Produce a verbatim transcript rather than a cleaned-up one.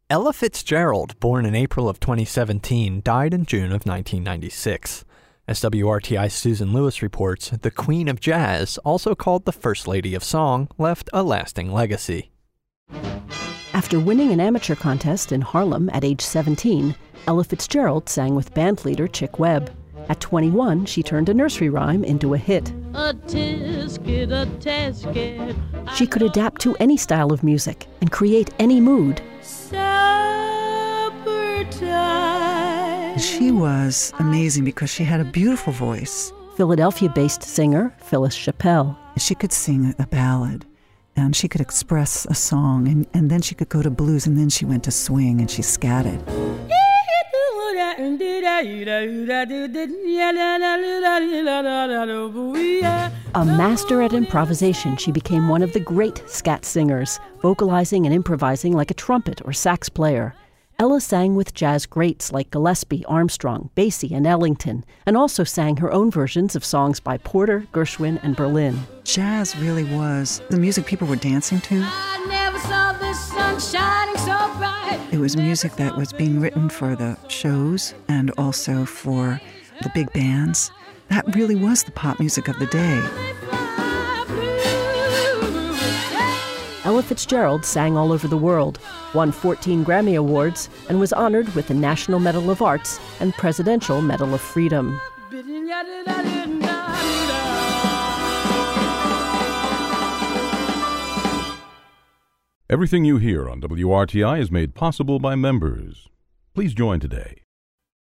Ella Fitzgerald, born in April of twenty seventeen, died in June of nineteen ninety-six. As W R T I's Susan Lewis reports, the Queen of Jazz, also called the First Lady of Song, left a lasting legacy. After winning an amateur contest in Harlem at age seventeen, Ella Fitzgerald sang with bandleader Chick Webb. At twenty-one, she turned a nursery rhyme into a hit. A tisket, a tisket. She could adapt to any style of music and create any mood. Supper time. She was amazing because she had a beautiful voice. Philadelphia-based singer Phyllis Chappell. She could sing a ballad, and she could express a song, and, and then she could go to blues, and then she went to swing, and she scattered. A master at improvisation, she became one of the great scat singers, vocalizing and improvising like a trumpet or sax player. Ella sang with jazz greats like Gillespie, Armstrong, Basie, and Ellington, and also sang her own versions of songs by Porter, Gershwin, and Berlin. Jazz really was the music people were dancing to. I never saw the sun shining so bright. It was music that was being written for the shows and also for the big bands. That really was the pop music of the day. Ella Fitzgerald sang all over the world, won fourteen Grammy Awards, and was honored with the National Medal of Arts and Presidential Medal of Freedom. Everything you hear on W R T I is made possible by members. Please join today